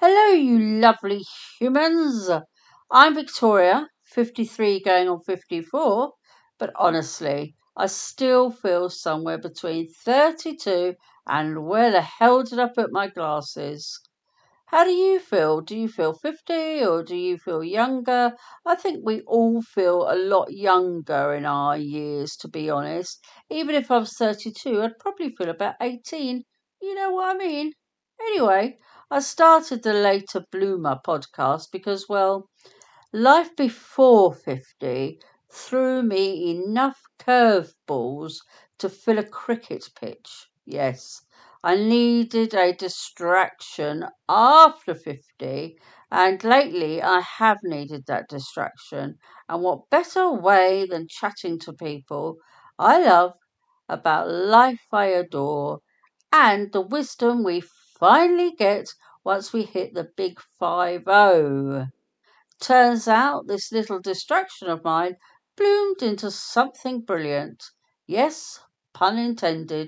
Hello, you lovely humans. I'm Victoria, 53 going on 54, but honestly, I still feel somewhere between 32 and where the hell did I put my glasses? How do you feel? Do you feel 50 or do you feel younger? I think we all feel a lot younger in our years, to be honest. Even if I was 32, I'd probably feel about 18. You know what I mean? Anyway, I started the Later Bloomer podcast because, well, life before 50 threw me enough curveballs to fill a cricket pitch. Yes, I needed a distraction after 50, and lately I have needed that distraction. And what better way than chatting to people I love about life I adore and the wisdom we finally get once we hit the big 50. Turns out this little distraction of mine bloomed into something brilliant. Yes, pun intended.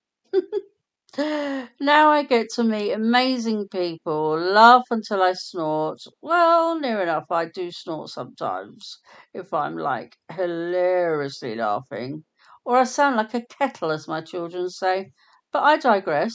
Now I get to meet amazing people, laugh until I snort. Well, near enough, I do snort sometimes, if I'm like hilariously laughing. Or I sound like a kettle, as my children say. But I digress.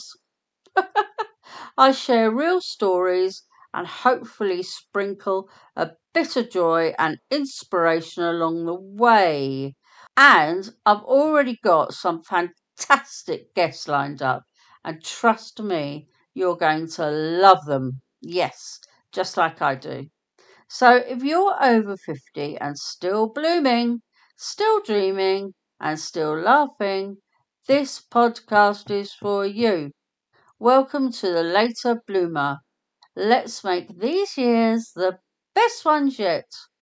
I share real stories and hopefully sprinkle a bit of joy and inspiration along the way. And I've already got some fantastic guests lined up. And trust me, you're going to love them. Yes, just like I do. So if you're over 50 and still blooming, still dreaming, and still laughing, this podcast is for you. Welcome to the Later Bloomer. Let's make these years the best ones yet.